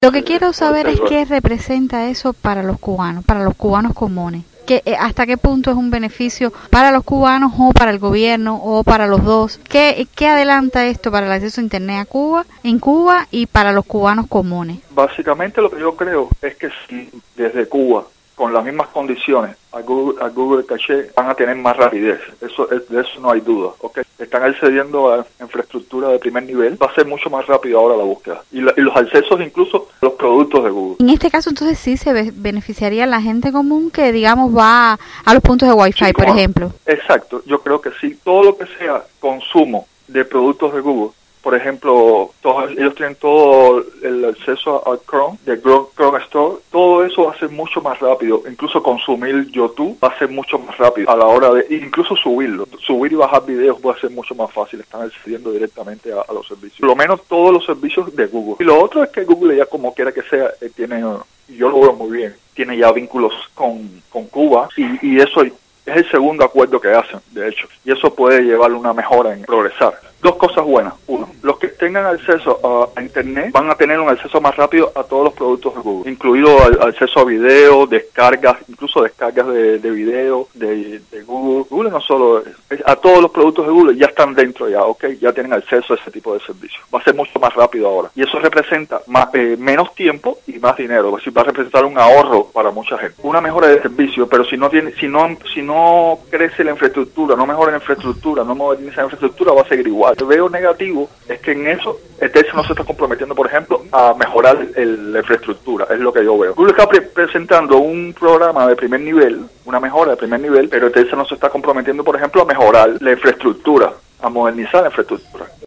Lo que quiero saber es qué representa eso para los cubanos comunes. ¿Hasta qué punto es un beneficio para los cubanos o para el gobierno o para los dos? ¿Qué adelanta esto para el acceso a Internet en Cuba y para los cubanos comunes? Básicamente lo que yo creo es que si desde Cuba, con las mismas condiciones, a Google Caché van a tener más rapidez. De eso no hay duda. ¿Okay? Están accediendo a infraestructura de primer nivel. Va a ser mucho más rápido ahora la búsqueda. Y los accesos incluso a los productos de Google. En este caso, entonces, sí se beneficiaría la gente común que, digamos, va a los puntos de Wi-Fi, sí, por ejemplo. Exacto. Yo creo que sí. Todo lo que sea consumo de productos de Google, por ejemplo, ellos tienen todo el acceso al Chrome, de Chrome Store, todo eso va a ser mucho más rápido. Incluso consumir YouTube va a ser mucho más rápido a la hora de, incluso subir y bajar videos va a ser mucho más fácil. Están accediendo directamente a los servicios. Por lo menos todos los servicios de Google. Y lo otro es que Google ya como quiera que sea, tiene, yo lo veo muy bien, tiene ya vínculos con Cuba y eso es el segundo acuerdo que hacen, de hecho. Y eso puede llevar una mejora en progresar. Dos cosas buenas. Uno, los que tengan acceso a Internet van a tener un acceso más rápido a todos los productos de Google, incluido acceso a video, descargas, incluso descargas de video de Google. Google no solo a todos los productos de Google ya están dentro ya, ¿ok? Ya tienen acceso a ese tipo de servicios. Va a ser mucho más rápido ahora. Y eso representa menos tiempo y más dinero. Es decir, va a representar un ahorro para mucha gente. Una mejora de servicio, pero si no crece la infraestructura, no mejora la infraestructura, no moderniza la infraestructura, va a seguir igual. Lo que veo negativo es que en eso Telcel no se está comprometiendo, por ejemplo, a mejorar la infraestructura, es lo que yo veo. Google está presentando un programa de primer nivel, una mejora de primer nivel, pero Telcel no se está comprometiendo, por ejemplo, a mejorar la infraestructura, a modernizar la infraestructura.